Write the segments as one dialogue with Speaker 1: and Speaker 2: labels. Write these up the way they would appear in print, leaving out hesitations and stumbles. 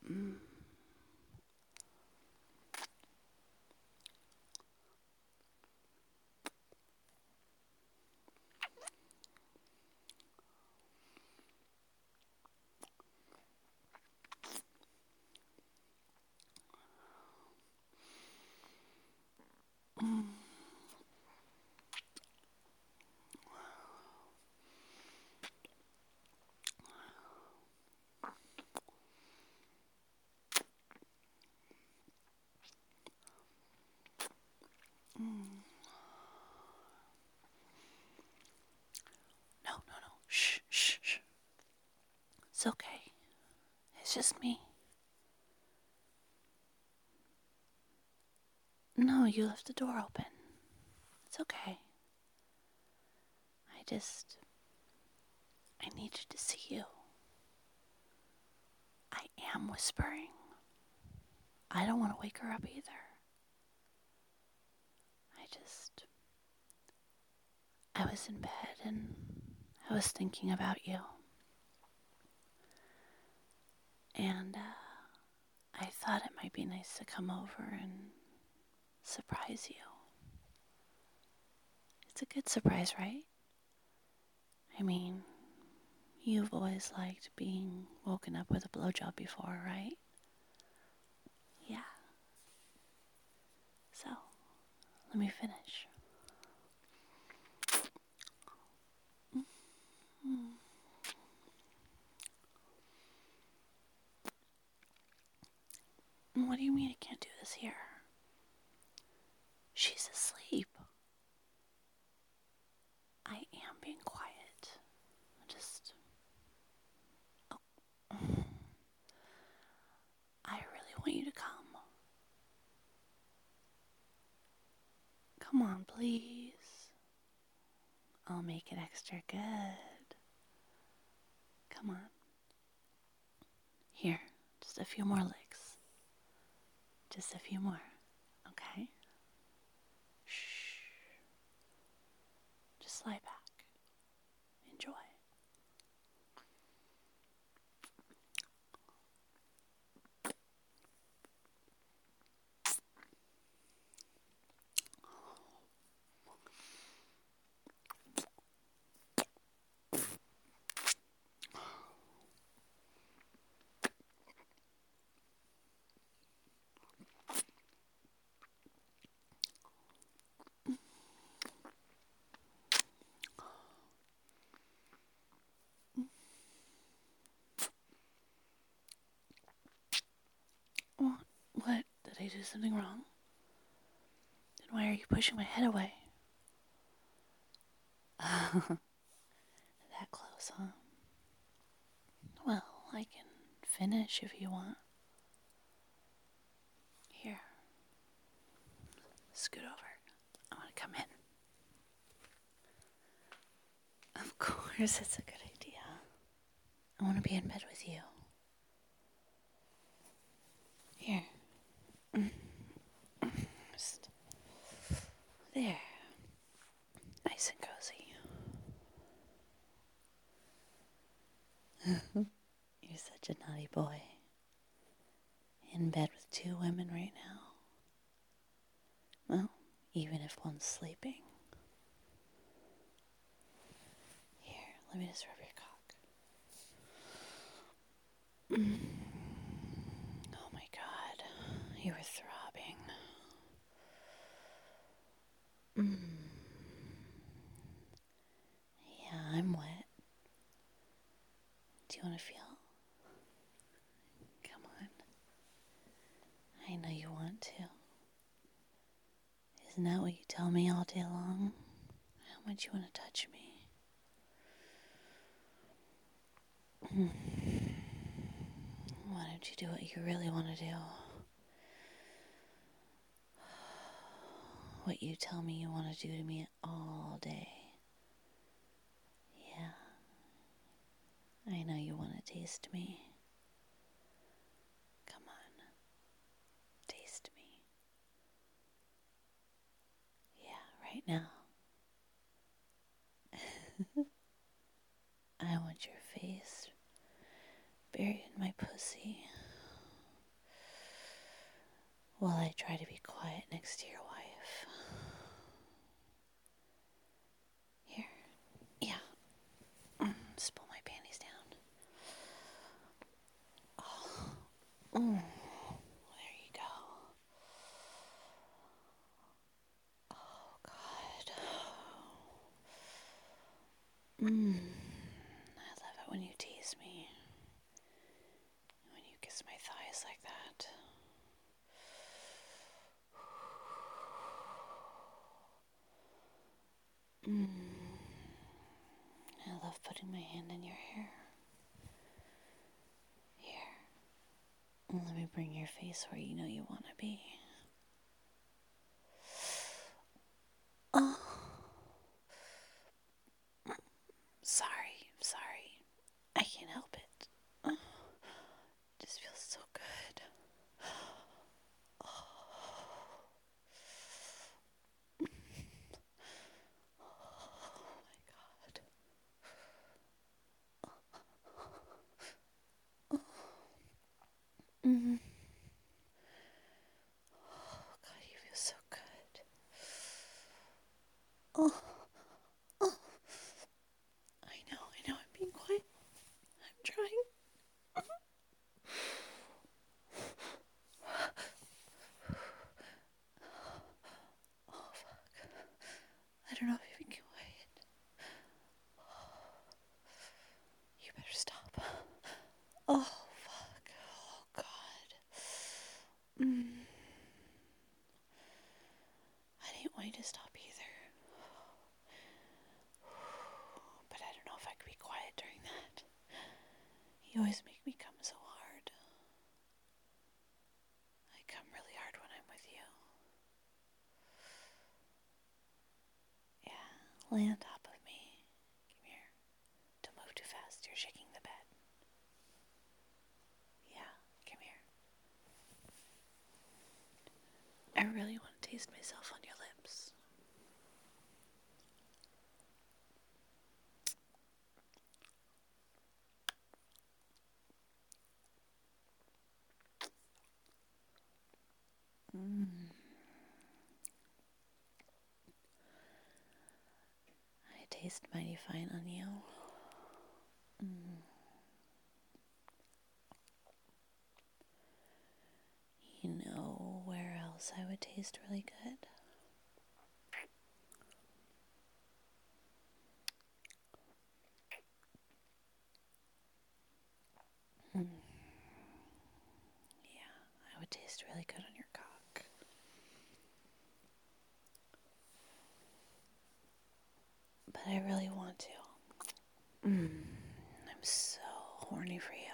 Speaker 1: No, no, no. Shh, shh, shh. It's okay. It's just me. No, you left the door open. It's okay. I needed to see you. I am whispering. I don't want to wake her up either. I was in bed and I was thinking about you. And I thought it might be nice to come over and surprise you. It's a good surprise, right? I mean, you've always liked being woken up with a blowjob before, right? Yeah. So, let me finish. What do you mean I can't do this here? She's asleep. I am being quiet. I really want you to come. Come on, please. I'll make it extra good. Come on. Here, just a few more licks. Just a few more, okay? Shh. Just lie back. Enjoy. What? Did I do something wrong? Then why are you pushing my head away? That close, huh? Well, I can finish if you want. Here. Scoot over. I want to come in. Of course, it's a good idea. I want to be in bed with you. Here. Just there. Nice and cozy. You're such a naughty boy. In bed with two women right now. Well, even if one's sleeping. Here, let me just rub your cock. Oh my God, you were throbbing. Yeah, I'm wet. Do you want to feel? Come on. I know you want to. Isn't that what you tell me all day long? How much you want to touch me? Why don't you do what you really want to do? What you tell me you want to do to me all day. Yeah. I know you want to taste me. Come on. Taste me. Yeah, right now. I want your face buried in my pussy. while I try to be quiet next to your wife. Here. Yeah. Just pull my panties down. There you go. Oh, God. I love it when you tease me. When you kiss my thighs like that. I love putting my hand in your hair. Here. Let me bring your face where you know you want to be. Oh. Sorry. I can't help it. It just feels so good. Oh my God. Oh God, you feel so good. Oh, I know, I'm being quiet. I'm trying. Oh fuck. I don't know if you can get quiet. You better stop. Oh fuck. Oh God. I didn't want you to stop either. But I don't know if I could be quiet during that. You always make me come so hard. I come really hard when I'm with you. Yeah, lay on top of me. Come here. Don't move too fast. You're shaking the bed. Yeah, come here. I really want to taste myself on your lips. I taste mighty fine on you. You know where else I would taste really good? Yeah, I would taste really good on your cock. But I really want to. I'm so horny for you.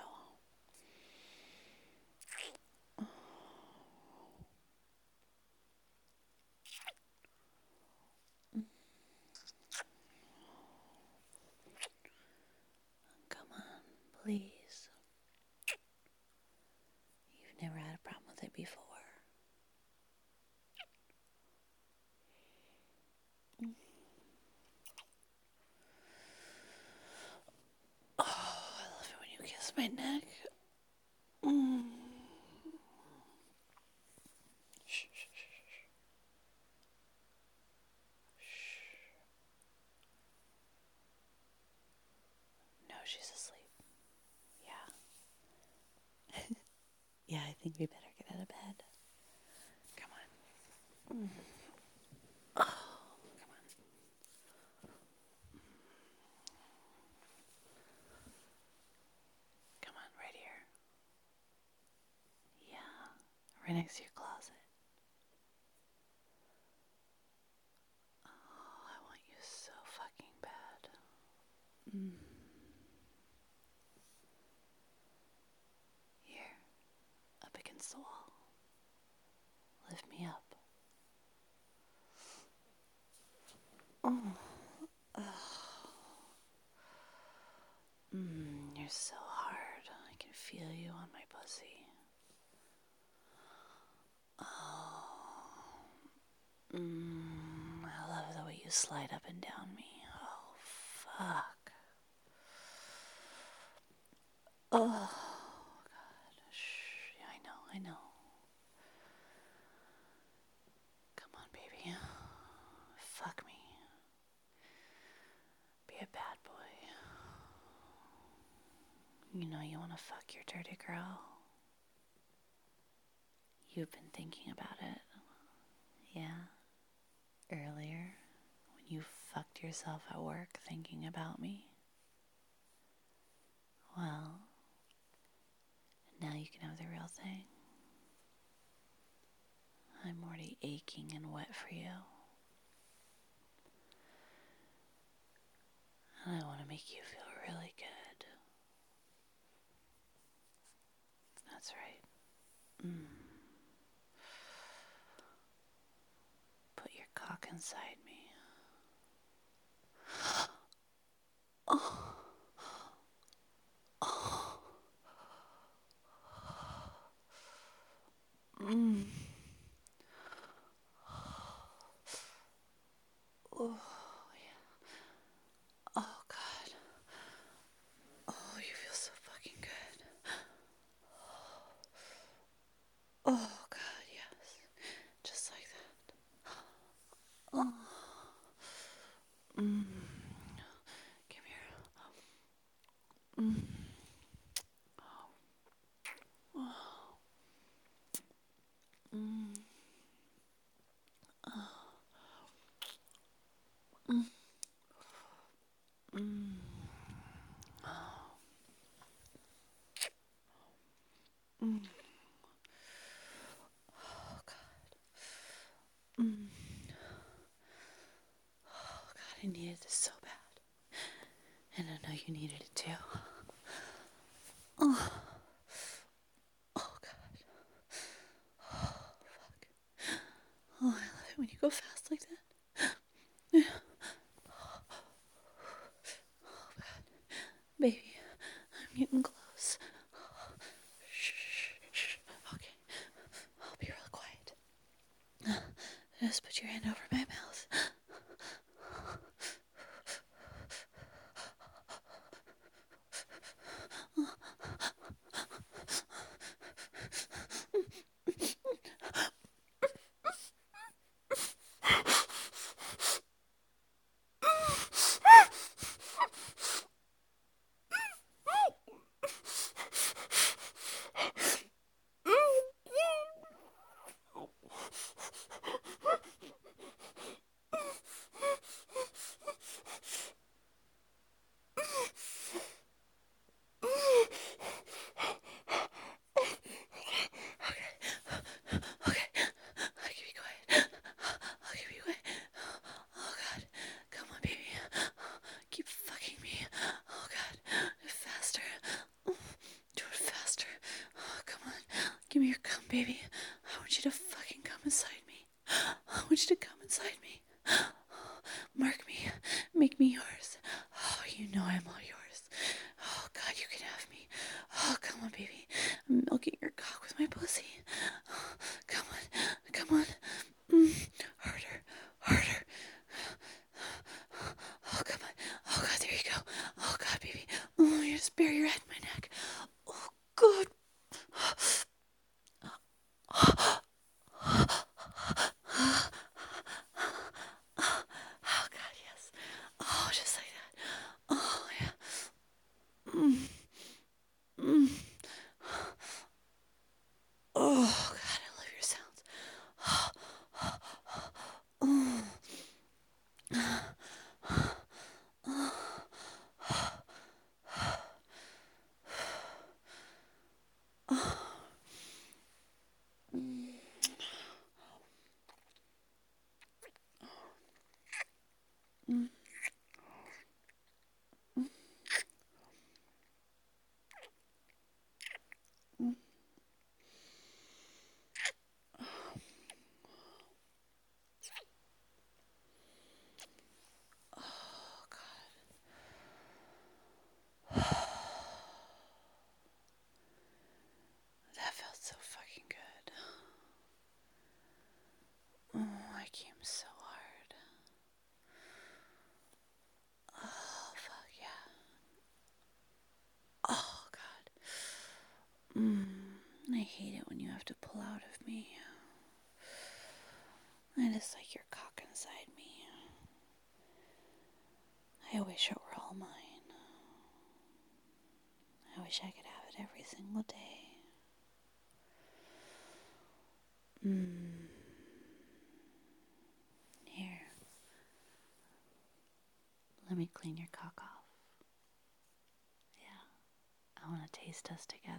Speaker 1: Come on, please. You've never had a problem with it before. Oh, I love it when you kiss my neck. Shh, shh, shh, shh. No, she's asleep. Yeah. Yeah, I think we better get out of bed. Come on. Oh, come on. Come on, right here. Yeah, right next to your closet. Oh, I want you so fucking bad. Here, up against the wall. Lift me up. You're so hard. I can feel you on my pussy. I love the way you slide up and down me. Oh, fuck. Oh, God. Shh. Yeah, I know. You know you want to fuck your dirty girl. You've been thinking about it. Yeah. Earlier, when you fucked yourself at work thinking about me. Well, now you can have the real thing. I'm already aching and wet for you. And I want to make you feel really good. That's right. Put your cock inside me. Oh. Oh. Oh, yeah. Oh, God. Oh, you feel so fucking good. Oh, God, yes. Just like that. Oh. Come here. Oh, God. Oh, God, I needed this so bad. And I know you needed it too. Oh. Oh, God. Oh, fuck. Oh, I love it when you go fast like that. Yeah. Oh, God. Baby, I'm getting close. Shh, shh. Okay. I'll be real quiet. Just put your hand over my mouth. Okay, I'll keep you quiet. I'll keep you quiet. Oh, God. Come on, baby. Keep fucking me. Oh, God. Faster. Do it faster. Oh, come on. Give me your cum, baby. I want you to fucking come inside me. I want you to come inside me. Mark me. Make me yours. Oh, you know I'm all yours. Oh, God, you can have me. Oh, come on, baby. I'm milking your cock with my pussy. Oh, come on. Come on. Harder. Harder. Oh, come on. Oh, God, there you go. Oh, God, baby. Oh, you just bury your head in my neck. Oh, God. Oh, God, yes. Oh, just like that. Oh, yeah. Oh, God, I love your sounds. Oh, God. That felt so fucking good. Oh, I came so hard. Oh, fuck yeah. Oh, God. I hate it when you have to pull out of me. I just like your cock inside me. I wish it were all mine. I wish I could have it every single day. Here. Let me clean your cock off. Yeah. I want to taste us together.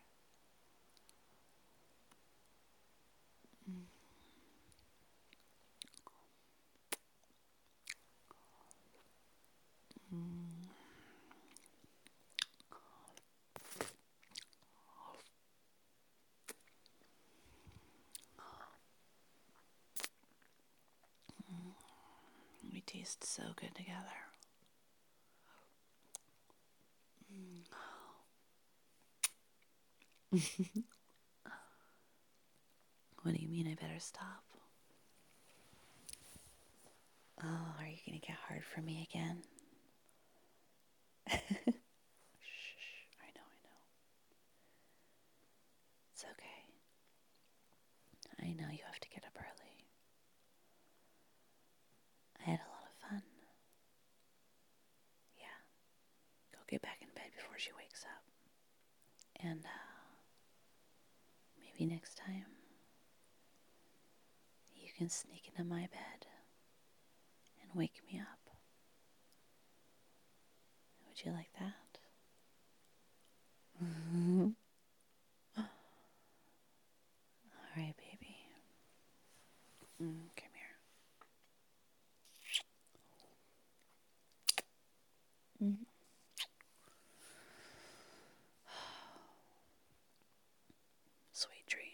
Speaker 1: We taste so good together. What do you mean I better stop? Oh, are you going to get hard for me again? Shh, I know. It's okay. I know you have to get up early. I had a lot of fun. Yeah. Go get back in bed before she wakes up. And, maybe next time you can sneak into my bed and wake me up. Would you like that? All right, baby. Come here. Sweet dreams.